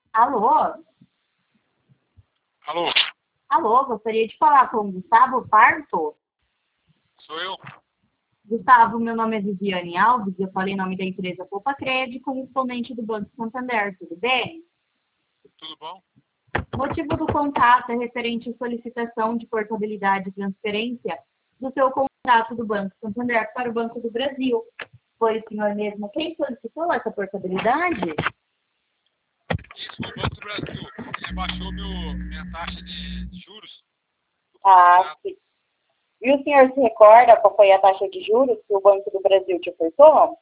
Alô? Alô, Alô, gostaria de falar com o Gustavo Parto. sou eu? Gustavo, meu nome é Viviane Alves, eu falei em nome da empresa Poupa Crédito, correspondente do Banco Santander, tudo bem? Tudo bom? O motivo do contato é referente à solicitação de portabilidade e transferência do seu contrato do Banco Santander para o Banco do Brasil. Foi o senhor mesmo quem solicitou essa portabilidade? Isso foi o Banco do Brasil. Ele abaixou minha taxa de juros do Ah, contrato. sim. E o senhor se recorda qual foi a taxa de juros que o Banco do Brasil te ofertou?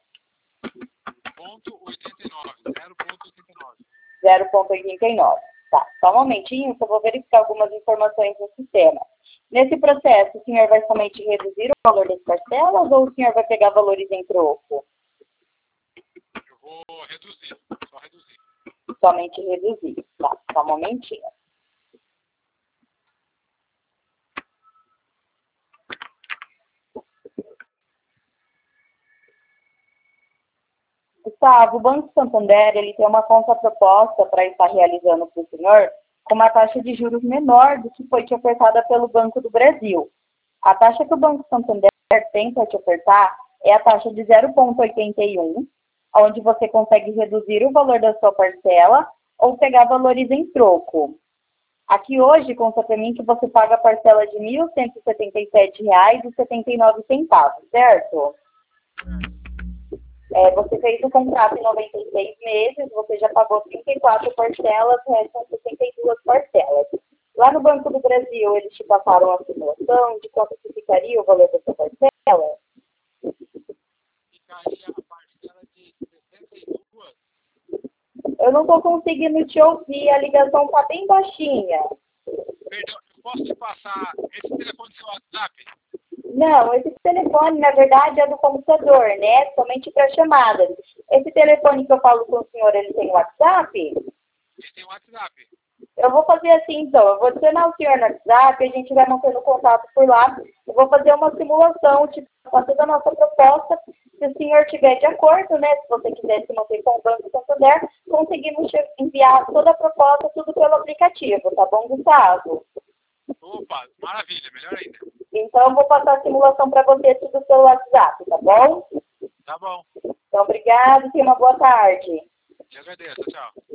0,89. 0,89. 0,89. Tá, só um momentinho que eu vou verificar algumas informações no sistema. Nesse processo, o senhor vai somente reduzir o valor das parcelas ou o senhor vai pegar valores em troco? Eu vou reduzir, só reduzir. Somente reduzir. Tá, só um momentinho. Gustavo, o Banco Santander ele tem uma contraproposta para estar realizando para o senhor com uma taxa de juros menor do que foi te ofertada pelo Banco do Brasil. A taxa que o Banco Santander tem para te ofertar é a taxa de 0,81, onde você consegue reduzir o valor da sua parcela ou pegar valores em troco. Aqui hoje, consta para mim que você paga a parcela de R$ 1.177,79, certo? Você fez o contrato em 96 meses, você já pagou 34 parcelas, restam 62 parcelas. Lá no Banco do Brasil, eles te passaram a simulação de quanto que ficaria o valor da sua parcela? Ficaria a parcela de 62. Eu não estou conseguindo te ouvir, a ligação está bem baixinha. Perdão, eu posso te passar esse telefone do seu WhatsApp? Não, esse telefone, na verdade, é do computador, né? Somente para chamadas. Esse telefone que eu falo com o senhor, ele tem WhatsApp? Ele tem WhatsApp. Eu vou fazer assim, então. Eu vou adicionar o senhor no WhatsApp, a gente vai mantendo contato por lá. Eu vou fazer uma simulação, tipo, com toda a nossa proposta. Se o senhor estiver de acordo, né? Se você quiser se manter com o Banco Santander, conseguimos enviar toda a proposta, tudo pelo aplicativo, tá bom, Gustavo? Opa, maravilha, melhor ainda. Então, eu vou passar a simulação para você tudo pelo WhatsApp, tá bom? Tá bom, Então, obrigado e tenha uma boa tarde. te agradeço, tchau.